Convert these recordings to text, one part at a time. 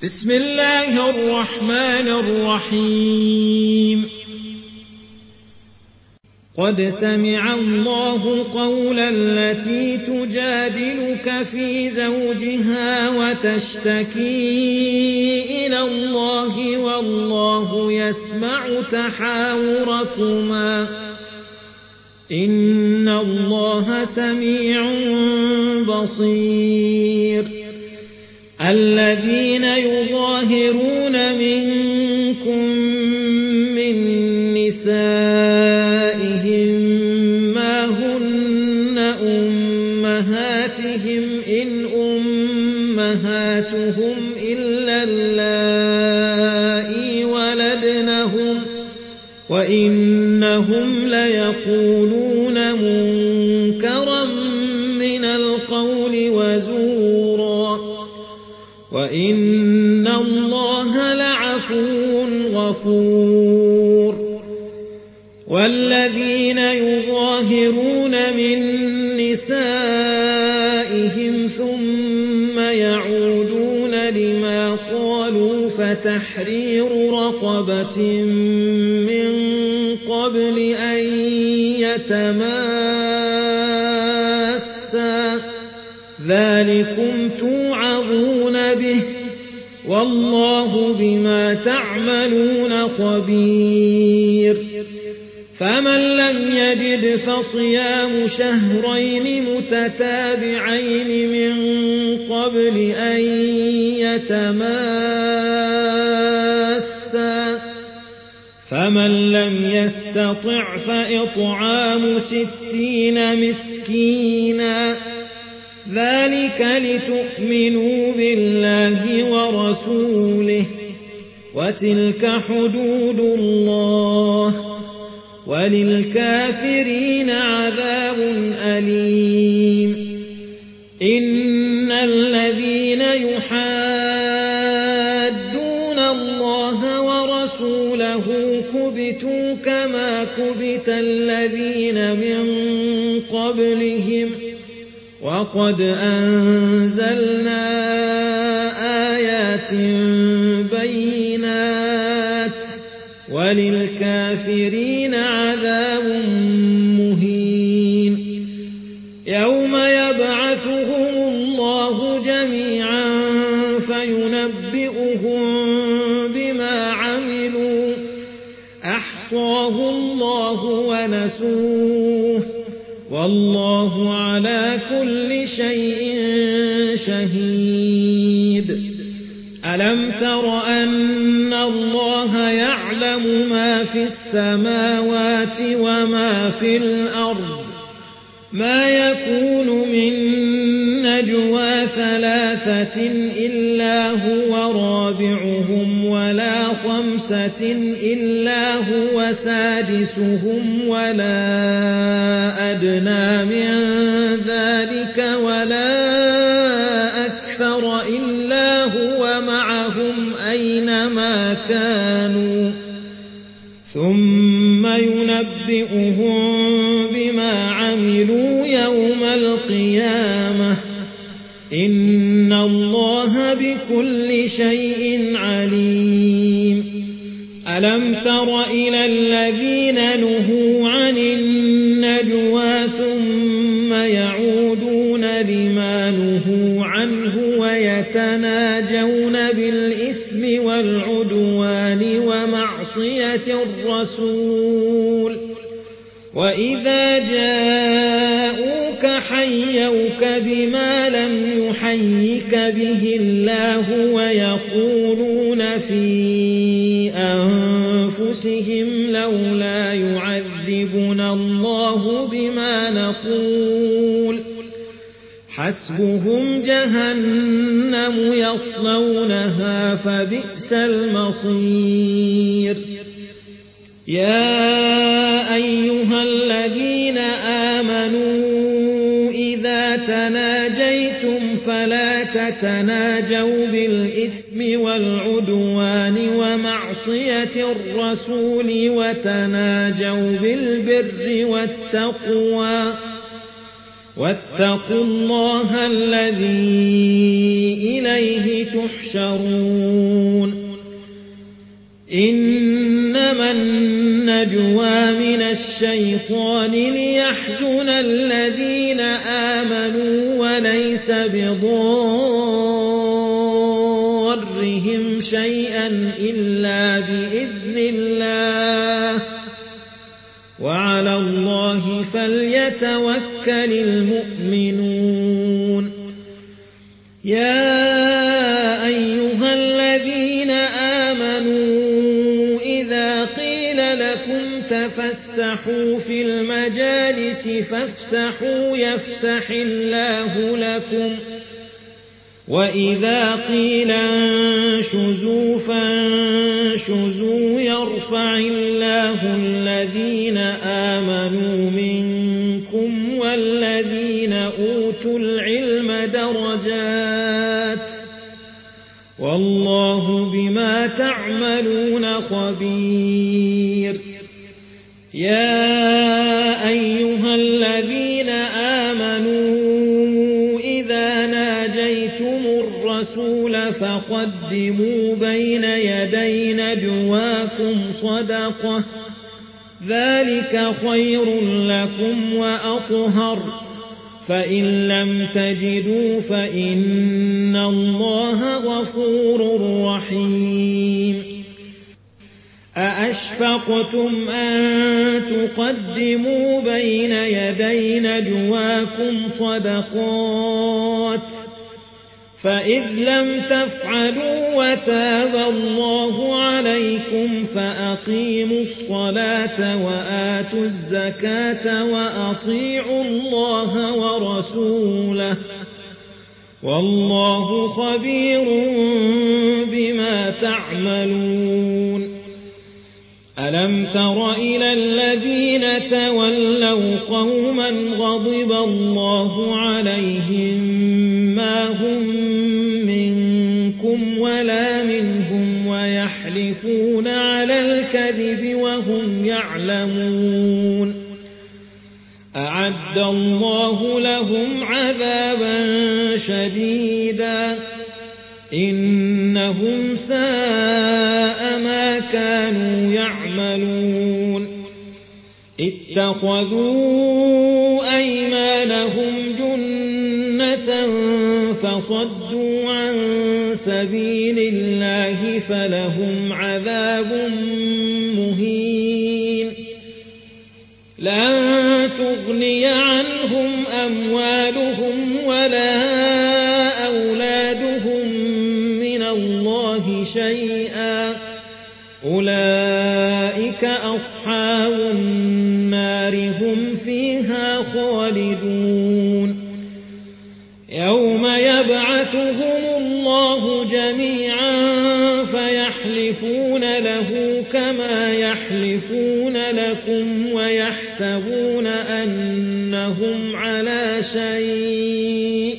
بسم الله الرحمن الرحيم قد سمع الله قول التي تجادلك في زوجها وتشتكي إلى الله والله يسمع تحاوركما إن الله سميع بصير الذين يظاهرون منكم من نسائهم ما هن أمهاتهم إن أمهاتهم إلا اللائي ولدنهم وإنهم ليقولون منكرا من القول وزورا وإن الله لعفو غفور والذين يظاهرون من نسائهم ثم يعودون لما قالوا فتحرير رقبة من قبل أن يتماسا ذلكم توعظون به والله بما تعملون خبير فمن لم يجد فصيام شهرين متتابعين من قبل أن يتماسا فمن لم يستطع فإطعام 60 مسكينا ذلك لتؤمنوا بالله ورسوله وتلك حدود الله وللكافرين عذاب أليم إن الذين يحادون الله ورسوله كبتوا كما كبت الذين من قبلهم وقد أنزلنا آيات بينات وللكافرين عذاب مهين يوم يبعثهم الله جميعا فينبئهم بما عملوا أحصاه الله ونسوه والله على كل شيء شهيد ألم تر أن الله يعلم ما في السماوات وما في الأرض ما يكون من نجوى 3 إلا هو رابعهم ولا 5 إلا هو سادسهم ولا أدنى من ذلك ولا أكثر إلا هو معهم أينما كانوا ثم ينبئهم بما عملوا يوم القيامة إن الله بكل شيء عليم ألم تر إلى الذين نهوا عن النجوى ثم يعودون لما نهوا عنه ويتناجون بالإثم والعدوان ومعصية الرسول وإذا جاءوك حيوك بما لم يحيك به الله ويقولون في أنفسهم لولا يعذبنا الله بما نقول حسبهم جهنم يصلونها فبئس المصير يا أيها الذين آمنوا إذا تناجيتم فلا تتناجوا بالإثم والعدوان ومعصية الرسول وتناجوا بالبر والتقوى واتقوا الله الذي إليه تحشرون إنما النجوى من الشيطان ليحزن الذين آمنوا وليس بضارهم شيئا إلا بإذن الله وعلى الله فليتوكل المؤمنون يا أيها الذين آمنوا إذا قيل لكم تفسحوا في المجالس فافسحوا يفسح الله لكم وإذا قيل انشزوا فانشزوا يرفع الله الذين آمنوا منكم والذين أوتوا العلم درجات والله بما تعملون خبير يا أيها الذين آمنوا إذا ناجيتم الرسول فقدموا بين يدي نجواكم صدقة ذلك خير لكم وأطهر فإن لم تجدوا فإن الله غفور رحيم أأشفقتم أن تقدموا بين يدي نجواكم صدقات فإذ لم تفعلوا وتاب الله عليكم فأقيموا الصلاة وآتوا الزكاة وأطيعوا الله ورسوله والله خبير بما تعملون ألم تر إلى الذين تولوا قوما غضب الله عليهم ما هم منكم ولا منهم ويحلفون على الكذب وهم يعلمون أعد الله لهم عذابا شديدا إنهم ساء ما كانوا يعملون اتخذوا أيمانهم جنة فصدوا عن سبيل الله فلهم عذاب مهين لن تغني عنهم أموالهم ولا أولادهم من الله شيئا أولئك أصحاب النار هم فيها خالدون يوم يبعثهم الله جميعا فيحلفون له كما يحلفون لكم ويحسبون أنهم على شيء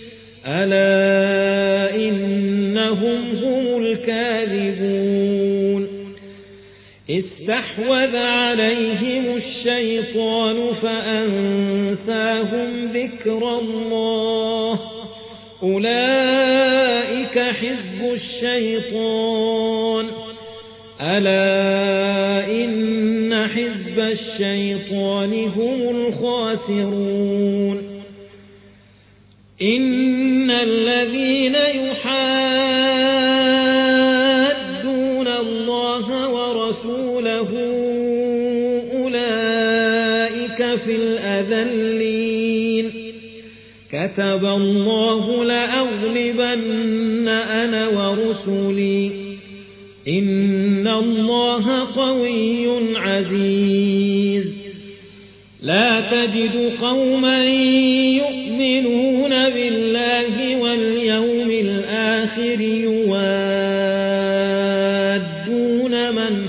ألا إنهم هم الكاذبون استحوذ عليهم الشيطان فأنساهم ذكر الله أولئك حزب الشيطان ألا إن حزب الشيطان هم الخاسرون إن الذين يحادون الله ورسوله أولئك في الأذلين كتب الله لأغلبن أنا ورسلي إن الله قوي عزيز لا تجد قوما يؤمنون بالله واليوم الآخر يوادون من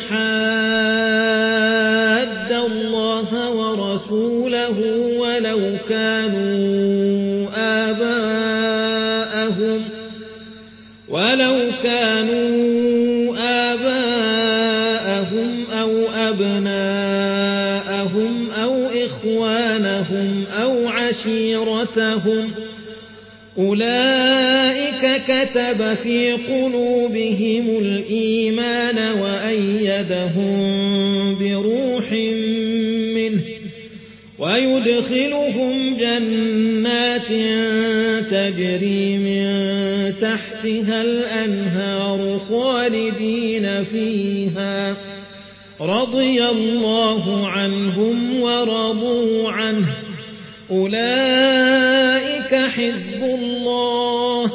حاد الله ورسوله ولو كانوا آباءهم أو أبناءهم أو إخوانهم أو عشيرتهم أنفقتهم أولئك كتب في قلوبهم الإيمان وأيدهم بروح منه ويدخلهم جنات تجري من تحتها الأنهار خالدين فيها رضي الله عنهم ورضوا عنه أولئك حزب الله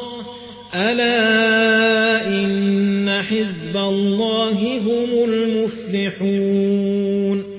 ألا إن حزب الله هم المفلحون